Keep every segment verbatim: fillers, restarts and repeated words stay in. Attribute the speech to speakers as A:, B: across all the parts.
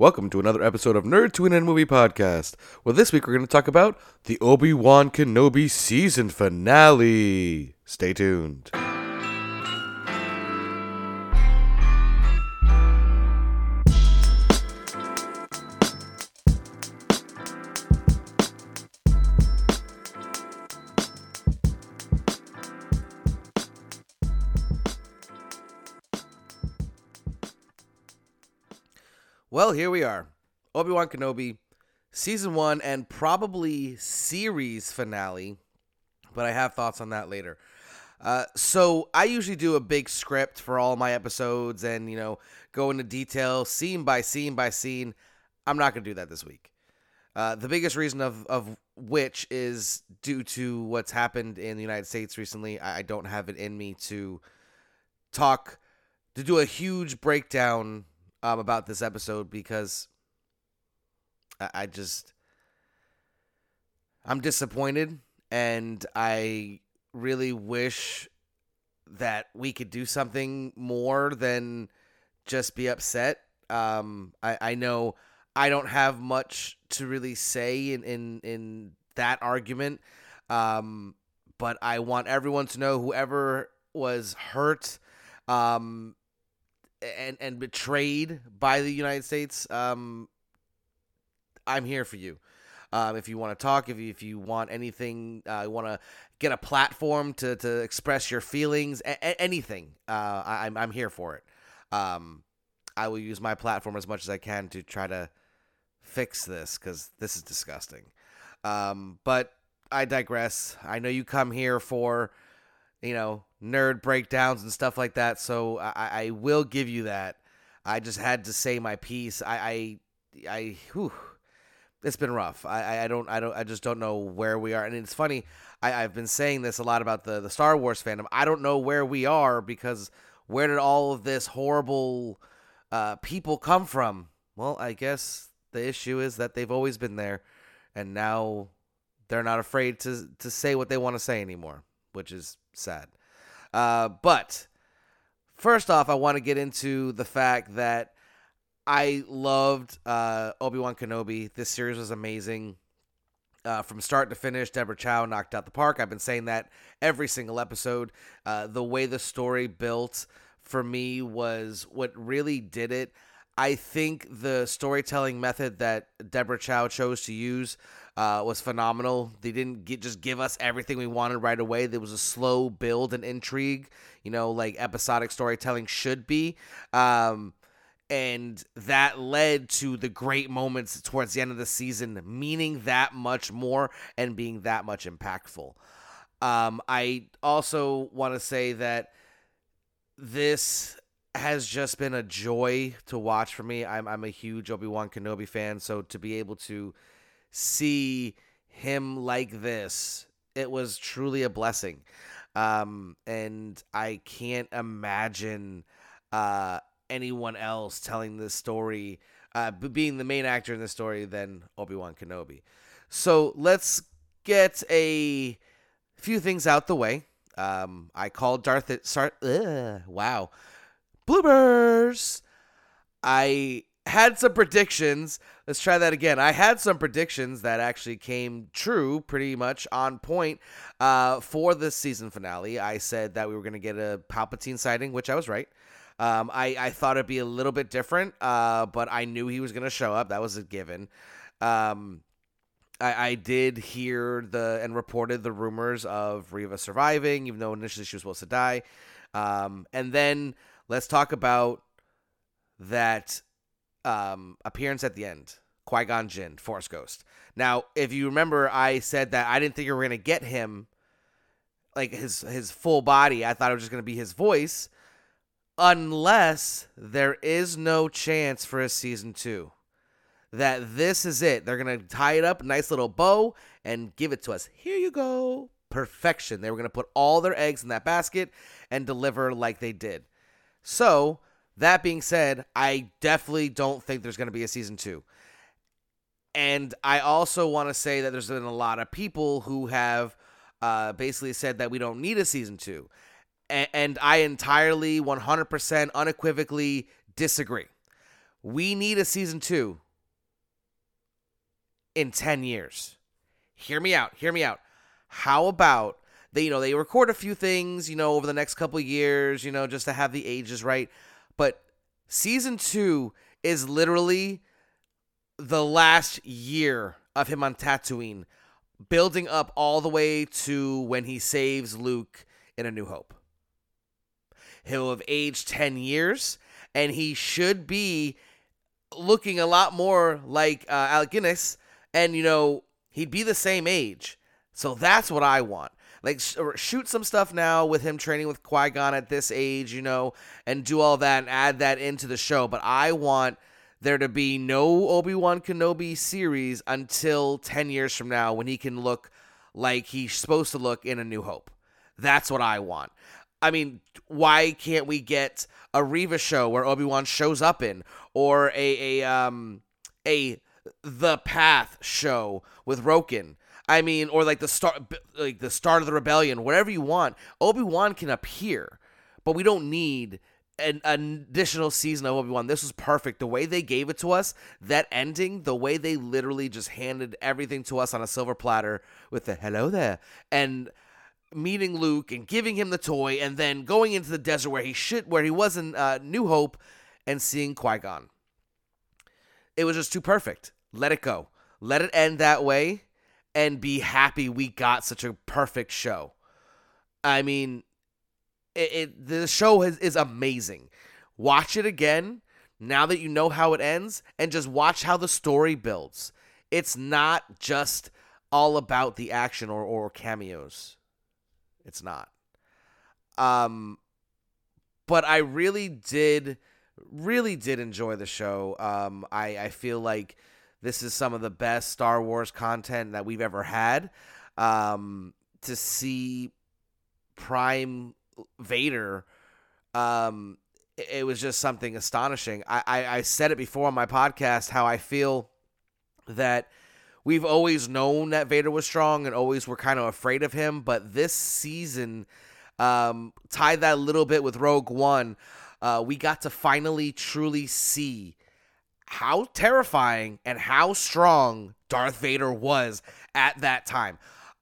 A: Welcome to another episode of Nerd Twin and Movie Podcast. Well, this week we're going to talk about the Obi-Wan Kenobi season finale. Stay tuned. Well, here we are. Obi-Wan Kenobi, Season one, and probably series finale, but I have thoughts on that later. Uh, so, I usually do a big script for all my episodes and, you know, go into detail, scene by scene by scene. I'm not going to do that this week. Uh, the biggest reason of, of which is due to what's happened in the United States recently. I, I don't have it in me to talk, to do a huge breakdown Um, about this episode because I, I just I'm disappointed, and I really wish that we could do something more than just be upset. Um, I, I know I don't have much to really say in in, in that argument, um, but I want everyone to know, whoever was hurt, um, and and betrayed by the United States, um, I'm here for you. Um, if you want to talk, if you, if you want anything, uh, you want to get a platform to, to express your feelings, a- a- anything, uh, I, I'm I'm here for it. Um, I will use my platform as much as I can to try to fix this, because this is disgusting. Um, but I digress. I know you come here for, you know, nerd breakdowns and stuff like that, so I, I will give you that. I just had to say my piece. I, I, I whew, it's been rough. I, I don't, I don't, I just don't know where we are. And it's funny, I, I've been saying this a lot about the, the Star Wars fandom. I don't know where we are, because where did all of this horrible uh, people come from? Well, I guess the issue is that they've always been there, and now they're not afraid to to say what they want to say anymore, which is sad. Uh, but first off, I want to get into the fact that I loved uh, Obi-Wan Kenobi. This series was amazing. Uh, from start to finish, Deborah Chow knocked out the park. I've been saying that every single episode. Uh, the way the story built for me was what really did it. I think the storytelling method that Deborah Chow chose to use uh, was phenomenal. They didn't get, just give us everything we wanted right away. There was a slow build and intrigue, you know, like episodic storytelling should be. Um, and that led to the great moments towards the end of the season, meaning that much more and being that much impactful. Um, I also want to say that this has just been a joy to watch for me. I'm I'm a huge Obi-Wan Kenobi fan, so to be able to see him like this, it was truly a blessing. Um, and I can't imagine uh, anyone else telling this story, uh, being the main actor in this story, than Obi-Wan Kenobi. So let's get a few things out the way. Um, I called Darth. Sar- Ugh, wow. Bloopers. I had some predictions. Let's try that again. I had some predictions that actually came true, pretty much on point, uh, for this season finale. I said that we were going to get a Palpatine sighting, which I was right. Um, I, I thought it'd be a little bit different, uh, but I knew he was going to show up. That was a given. Um, I, I did hear the and reported the rumors of Reva surviving, even though initially she was supposed to die. Um, and then let's talk about that um, appearance at the end. Qui-Gon Jinn, Force Ghost. Now, if you remember, I said that I didn't think we were going to get him, like his his full body. I thought it was just going to be his voice, unless there is no chance for a season two. That this is it. They're going to tie it up, a nice little bow, and give it to us. Here you go. Perfection. They were going to put all their eggs in that basket and deliver like they did. So, that being said, I definitely don't think there's going to be a season two. And I also want to say that there's been a lot of people who have uh, basically said that we don't need a season two. A- and I entirely, one hundred percent unequivocally disagree. We need a season two in ten years. Hear me out. Hear me out. How about they, you know, they record a few things, you know, over the next couple of years, you know, just to have the ages right. But season two is literally the last year of him on Tatooine, building up all the way to when he saves Luke in A New Hope. He'll have aged ten years, and he should be looking a lot more like uh, Alec Guinness, and, you know, he'd be the same age. So that's what I want. Like, sh- shoot some stuff now with him training with Qui-Gon at this age, you know, and do all that and add that into the show. But I want there to be no Obi-Wan Kenobi series until ten years from now when he can look like he's supposed to look in A New Hope. That's what I want. I mean, why can't we get a Reva show where Obi-Wan shows up in, or a a um a The Path show with Roken? I mean, or like the start like the start of the rebellion, whatever you want. Obi-Wan can appear, but we don't need an, an additional season of Obi-Wan. This was perfect. The way they gave it to us, that ending, the way they literally just handed everything to us on a silver platter with the hello there, and meeting Luke and giving him the toy, and then going into the desert where he should, where he was in uh, New Hope, and seeing Qui-Gon. It was just too perfect. Let it go. Let it end that way, and be happy we got such a perfect show. I mean, it, it the show is, is amazing. Watch it again now that you know how it ends, and just watch how the story builds. It's not just all about the action or, or cameos. It's not. Um, but I really did, really did enjoy the show. Um, I, I feel like this is some of the best Star Wars content that we've ever had. Um, to see Prime Vader, um, it, it was just something astonishing. I, I, I said it before on my podcast, how I feel that we've always known that Vader was strong and always were kind of afraid of him, but this season um, tied that a little bit with Rogue One. Uh, we got to finally truly see how terrifying and how strong Darth Vader was at that time.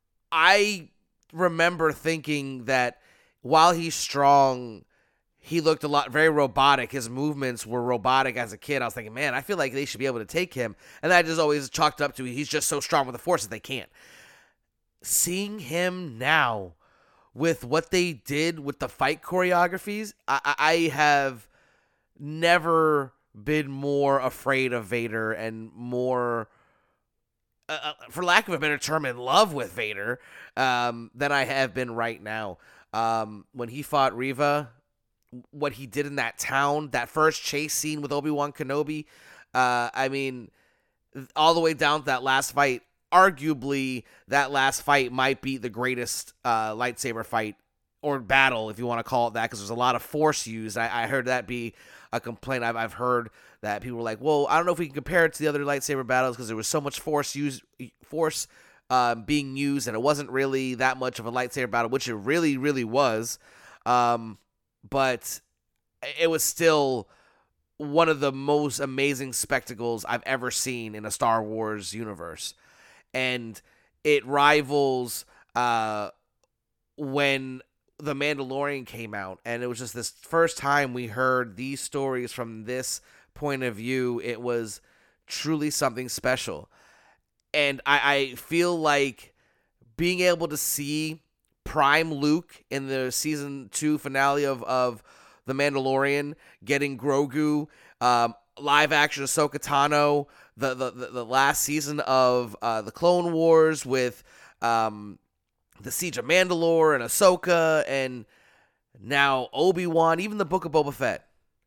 A: I remember thinking that while he's strong, he looked a lot, very robotic. His movements were robotic as a kid. I was thinking, man, I feel like they should be able to take him. And that just always chalked up to, he's just so strong with the Force that they can't. Seeing him now with what they did with the fight choreographies, I, I have never been more afraid of Vader and more, uh, for lack of a better term, in love with Vader um, than I have been right now. Um, when he fought Reva, what he did in that town, that first chase scene with Obi-Wan Kenobi, uh, I mean, all the way down to that last fight, arguably that last fight might be the greatest uh, lightsaber fight or battle, if you want to call it that, because there's a lot of Force used. I, I heard that be a complaint. I've, I've heard that people were like, well, I don't know if we can compare it to the other lightsaber battles because there was so much Force use, Force um, being used, and it wasn't really that much of a lightsaber battle, which it really, really was. Um, but it was still one of the most amazing spectacles I've ever seen in a Star Wars universe. And it rivals uh, when The Mandalorian came out, and it was just this first time we heard these stories from this point of view. It was truly something special. And I, I feel like being able to see Prime Luke in the season two finale of, of The Mandalorian, getting Grogu, um, live action Ahsoka Tano, the, the, the, the last season of uh, the Clone Wars with um, the Siege of Mandalore and Ahsoka, and now Obi-Wan, even the Book of Boba Fett.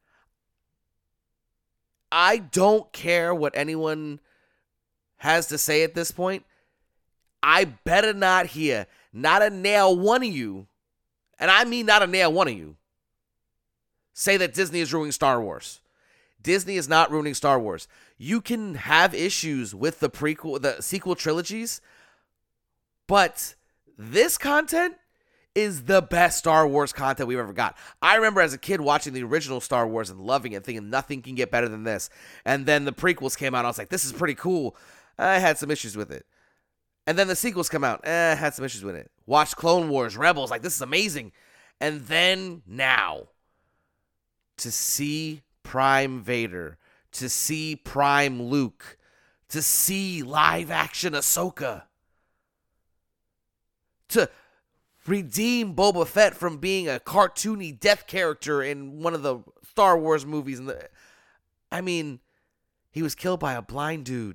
A: I don't care what anyone has to say at this point. I better not hear not a nail one of you, and I mean not a nail one of you, say that Disney is ruining Star Wars. Disney is not ruining Star Wars. You can have issues with the prequel, the sequel trilogies, but this content is the best Star Wars content we've ever got. I remember as a kid watching the original Star Wars and loving it, thinking nothing can get better than this. And then the prequels came out. I was like, this is pretty cool. I had some issues with it. And then the sequels come out. Eh, I had some issues with it. Watched Clone Wars, Rebels. Like, this is amazing. And then now, to see Prime Vader, to see Prime Luke, to see live action Ahsoka, to redeem Boba Fett from being a cartoony death character in one of the Star Wars movies. And the, I mean, he was killed by a blind dude.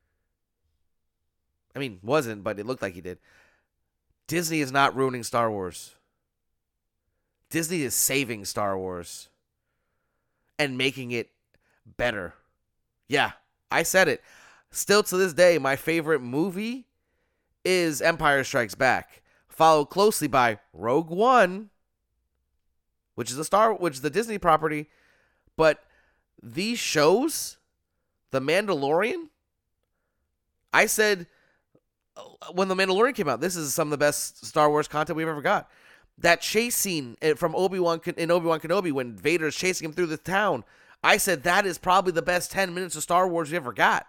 A: I mean, wasn't, but it looked like he did. Disney is not ruining Star Wars. Disney is saving Star Wars and making it better. Yeah, I said it. Still to this day, my favorite movie is Empire Strikes Back, followed closely by Rogue One, which is a Star, which is the Disney property. But these shows, The Mandalorian, I said when The Mandalorian came out, this is some of the best Star Wars content we've ever got. That chase scene from Obi-Wan in Obi-Wan Kenobi when Vader's chasing him through the town, I said that is probably the best ten minutes of Star Wars we ever got.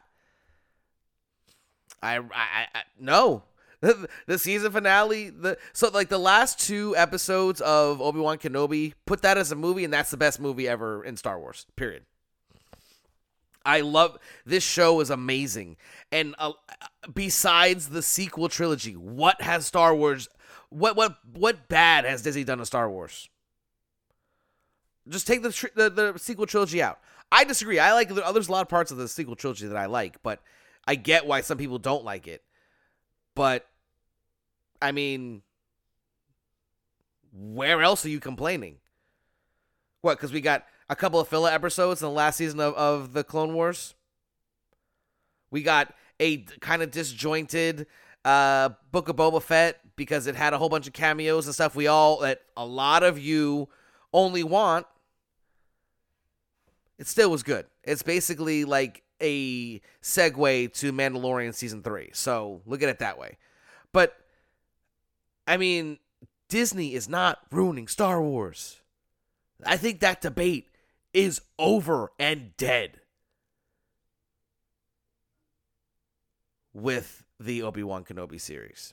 A: I, I, I no. The, the season finale, the so like the last two episodes of Obi-Wan Kenobi, put that as a movie, and that's the best movie ever in Star Wars, period. I love, this show is amazing. And uh, besides the sequel trilogy, what has Star Wars... What what what bad has Disney done to Star Wars? Just take the, tri- the the sequel trilogy out. I disagree. I like there's a lot of parts of the sequel trilogy that I like, but I get why some people don't like it. But I mean, where else are you complaining? What? Because we got a couple of filler episodes in the last season of, of the Clone Wars. We got a kind of disjointed uh, Book of Boba Fett, because it had a whole bunch of cameos and stuff we all, that a lot of you only want. It still was good. It's basically like a segue to Mandalorian Season three. So look at it that way. But, I mean, Disney is not ruining Star Wars. I think that debate is over and dead with the Obi-Wan Kenobi series.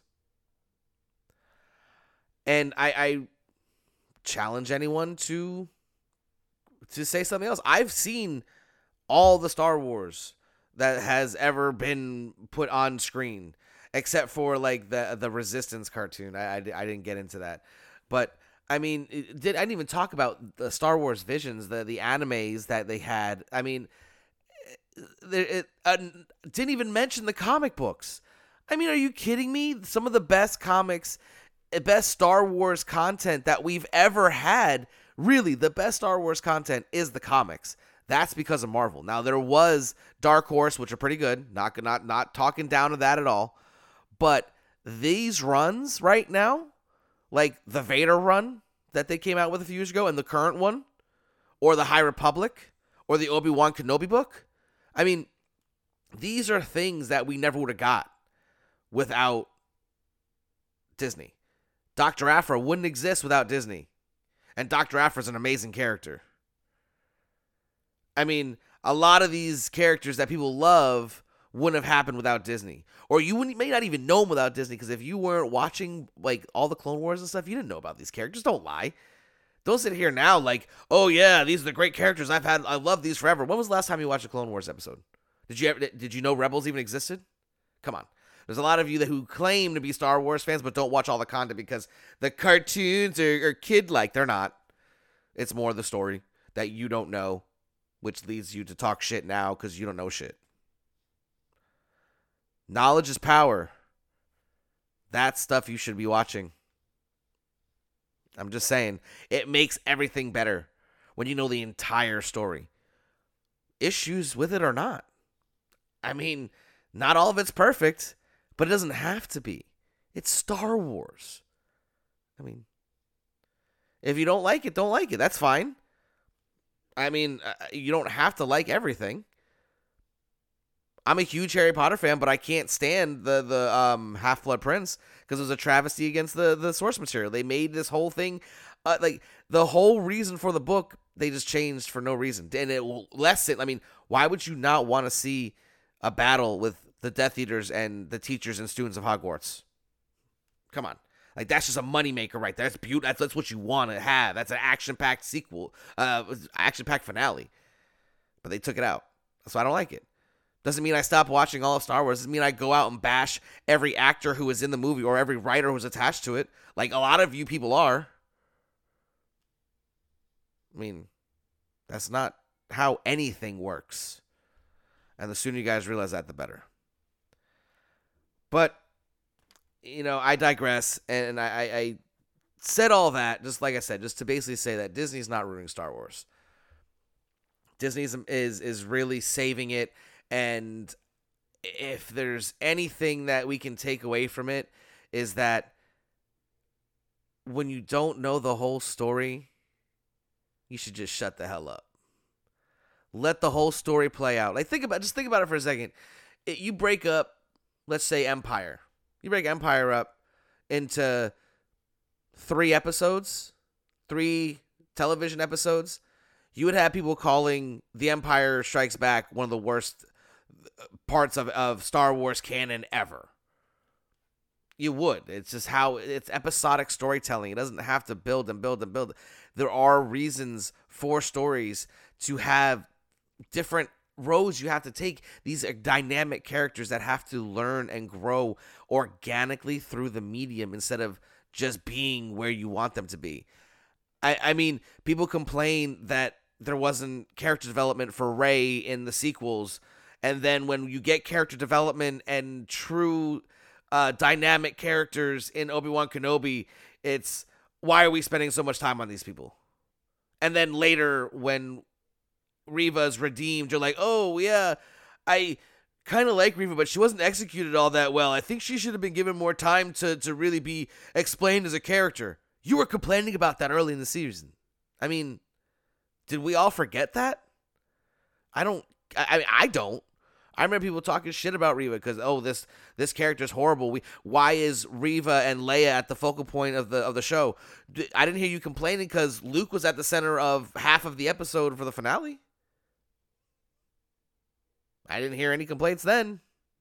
A: And I, I challenge anyone to to say something else. I've seen all the Star Wars that has ever been put on screen, except for like the the Resistance cartoon. I, I, I didn't get into that, but I mean, it did I didn't even talk about the Star Wars Visions, the the animes that they had. I mean, it, it uh, didn't even mention the comic books. I mean, are you kidding me? Some of the best comics, best Star Wars content that we've ever had, really, the best Star Wars content is the comics. That's because of Marvel. Now, there was Dark Horse, which are pretty good. Not, not, not talking down to that at all. But these runs right now, like the Vader run that they came out with a few years ago, and the current one, or the High Republic, or the Obi-Wan Kenobi book, I mean, these are things that we never would have got without Disney. Doctor Aphra wouldn't exist without Disney. And Doctor Aphra's an amazing character. I mean, a lot of these characters that people love wouldn't have happened without Disney. Or you wouldn't, may not even know them without Disney, because if you weren't watching like all the Clone Wars and stuff, you didn't know about these characters. Don't lie. Don't sit here now like, oh yeah, these are the great characters I've had. I love these forever. When was the last time you watched a Clone Wars episode? Did you ever, did you know Rebels even existed? Come on. There's a lot of you that who claim to be Star Wars fans but don't watch all the content because the cartoons are, are kid-like. They're not. It's more the story that you don't know, which leads you to talk shit now because you don't know shit. Knowledge is power. That's stuff you should be watching. I'm just saying. It makes everything better when you know the entire story. Issues with it or not. I mean, not all of it's perfect. But it doesn't have to be. It's Star Wars. I mean, if you don't like it, don't like it. That's fine. I mean, uh, you don't have to like everything. I'm a huge Harry Potter fan, but I can't stand the the um, Half Blood Prince because it was a travesty against the the source material. They made this whole thing, uh, like the whole reason for the book, they just changed for no reason, and it will lessen. I mean, why would you not want to see a battle with the Death Eaters and the teachers and students of Hogwarts? Come on. Like, that's just a moneymaker right there. That's beautiful. That's, that's what you want to have. That's an action-packed sequel, uh, action-packed finale. But they took it out. So I don't like it. Doesn't mean I stop watching all of Star Wars. Doesn't mean I go out and bash every actor who was in the movie or every writer who was attached to it. Like a lot of you people are. I mean, that's not how anything works. And the sooner you guys realize that, the better. But, you know, I digress, and I, I, I said all that, just like I said, just to basically say that Disney's not ruining Star Wars. Disney is, is, is really saving it, and if there's anything that we can take away from it, is that when you don't know the whole story, you should just shut the hell up. Let the whole story play out. Like, think about, just think about it for a second. It, you break up, let's say, Empire. You break Empire up into three episodes, three television episodes. You would have people calling The Empire Strikes Back one of the worst parts of, of Star Wars canon ever. You would. It's just how it's episodic storytelling. It doesn't have to build and build and build. There are reasons for stories to have different roads you have to take. These are dynamic characters that have to learn and grow organically through the medium instead of just being where you want them to be. I, I mean, people complain that there wasn't character development for Rey in the sequels, and then when you get character development and true uh, dynamic characters in Obi-Wan Kenobi, it's, why are we spending so much time on these people? And then later, when Reva's redeemed, you're like, oh, yeah, I kind of like Reva, but she wasn't executed all that well. I think she should have been given more time to, to really be explained as a character. You were complaining about that early in the season. I mean, did we all forget that? I don't, I, I mean, I don't. I remember people talking shit about Reva because, oh, this this character's horrible. We why is Reva and Leia at the focal point of the of the show? I didn't hear you complaining because Luke was at the center of half of the episode for the finale. I didn't hear any complaints then.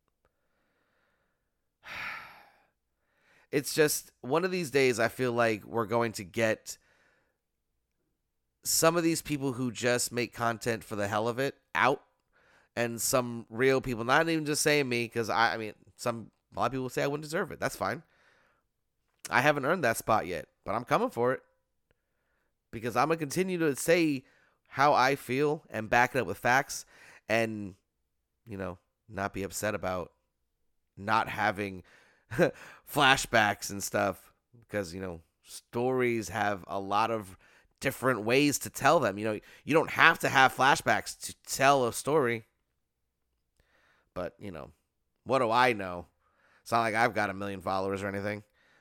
A: It's just one of these days I feel like we're going to get some of these people who just make content for the hell of it out, and some real people, not even just saying me, because I, I mean, some a lot of people say I wouldn't deserve it. That's fine. I haven't earned that spot yet, but I'm coming for it because I'm going to continue to say how I feel and back it up with facts and, you know, not be upset about not having flashbacks and stuff because, you know, stories have a lot of different ways to tell them. You know, you don't have to have flashbacks to tell a story. But, you know, what do I know? It's not like I've got a million followers or anything.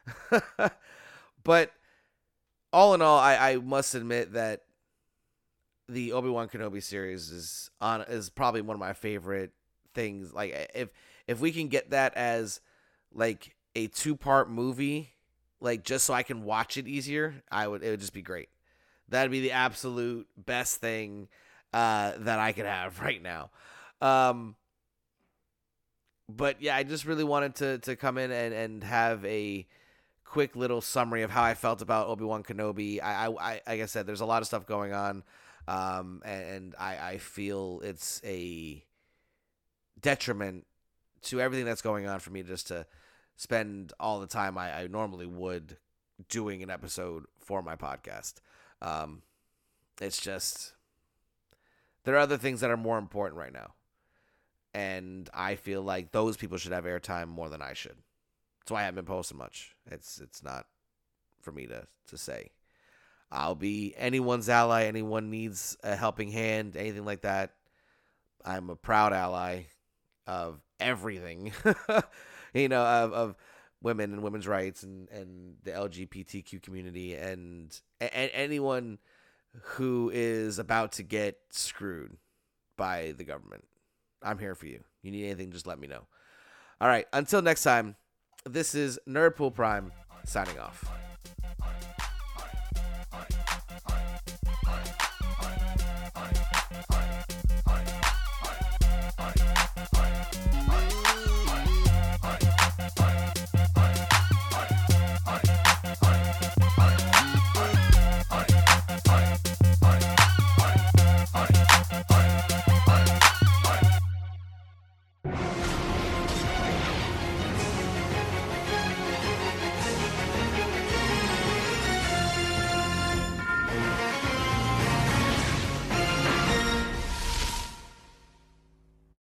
A: But all in all, I, I must admit that the Obi-Wan Kenobi series is on is probably one of my favorite things. Like, if if we can get that as like a two-part movie, like just so I can watch it easier, I would it would just be great. That'd be the absolute best thing uh, that I could have right now. Um, but yeah, I just really wanted to to come in and, and have a quick little summary of how I felt about Obi-Wan Kenobi. I, I, I like I said, there's a lot of stuff going on, um, and I, I feel it's a detriment to everything that's going on for me just to spend all the time I, I normally would doing an episode for my podcast. Um, it's just, there are other things that are more important right now. And I feel like those people should have airtime more than I should. That's why I haven't been posting much. It's it's not for me to, to say. I'll be anyone's ally. Anyone needs a helping hand, anything like that. I'm a proud ally of everything, you know, of, of women and women's rights and, and the L G B T Q community and, and anyone who is about to get screwed by the government. I'm here for you. You need anything, just let me know. All right, until next time, this is Nerdpool Prime signing off.